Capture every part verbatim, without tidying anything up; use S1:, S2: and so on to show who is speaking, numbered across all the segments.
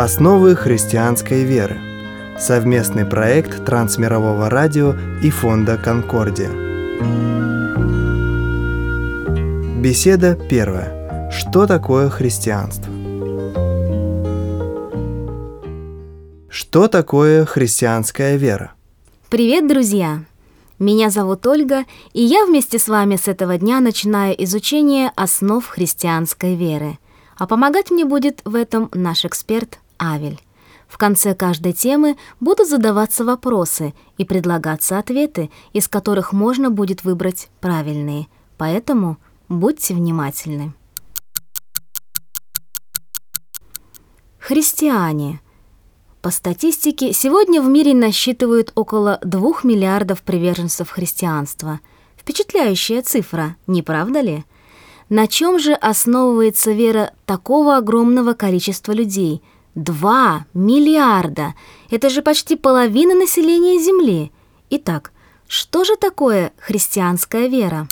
S1: Основы христианской веры. Совместный проект Трансмирового радио и Фонда Конкордия. Беседа первая. Что такое христианство? Что такое христианская вера?
S2: Привет, друзья! Меня зовут Ольга, и я вместе с вами с этого дня начинаю изучение основ христианской веры. А помогать мне будет в этом наш эксперт Авель. В конце каждой темы будут задаваться вопросы и предлагаться ответы, из которых можно будет выбрать правильные. Поэтому будьте внимательны. Христиане. По статистике, сегодня в мире насчитывают около двух миллиардов приверженцев христианства. Впечатляющая цифра, не правда ли? На чем же основывается вера такого огромного количества людей? Два миллиарда! Это же почти половина населения Земли. Итак, что же такое христианская вера?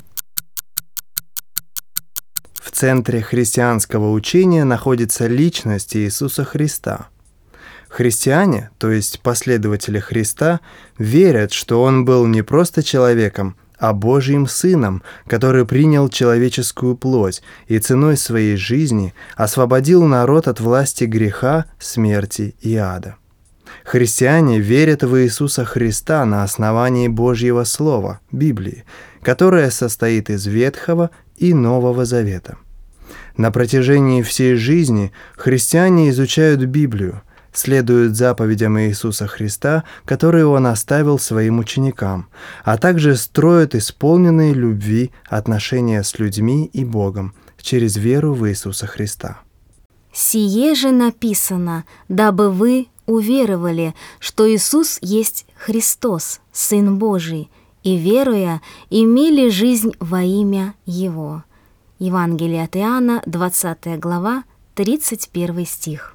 S1: В центре христианского учения находится личность Иисуса Христа. Христиане, то есть последователи Христа, верят, что Он был не просто человеком, а Божьим Сыном, который принял человеческую плоть и ценой своей жизни освободил народ от власти греха, смерти и ада. Христиане верят в Иисуса Христа на основании Божьего Слова, Библии, которое состоит из Ветхого и Нового Завета. На протяжении всей жизни христиане изучают Библию, следуют заповедям Иисуса Христа, которые Он оставил своим ученикам, а также строят исполненные любви отношения с людьми и Богом через веру в Иисуса Христа.
S2: «Сие же написано, дабы вы уверовали, что Иисус есть Христос, Сын Божий, и, веруя, имели жизнь во имя Его». Евангелие от Иоанна, двадцатая глава, тридцать первый стих.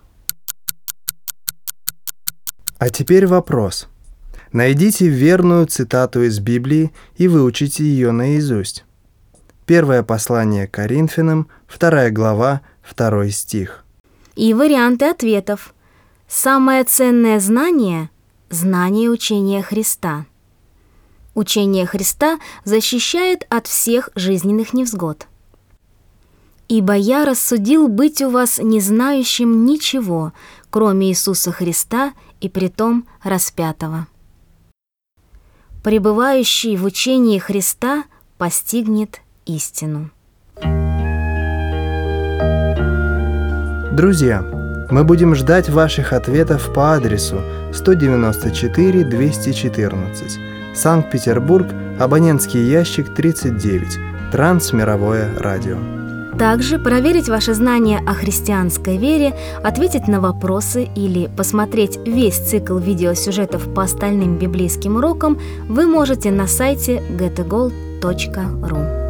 S1: А теперь вопрос. Найдите верную цитату из Библии и выучите ее наизусть. Первое послание к Коринфянам, вторая глава, второй стих.
S2: И варианты ответов. Самое ценное знание – знание учения Христа. Учение Христа защищает от всех жизненных невзгод. «Ибо я рассудил быть у вас не знающим ничего, кроме Иисуса Христа и притом распятого». Пребывающий в учении Христа постигнет истину.
S1: Друзья, мы будем ждать ваших ответов по адресу сто девяносто четыре двести четырнадцать, Санкт-Петербург, абонентский ящик тридцать девять, Трансмировое радио.
S2: Также проверить ваши знания о христианской вере, ответить на вопросы или посмотреть весь цикл видеосюжетов по остальным библейским урокам вы можете на сайте get a gold точка ру.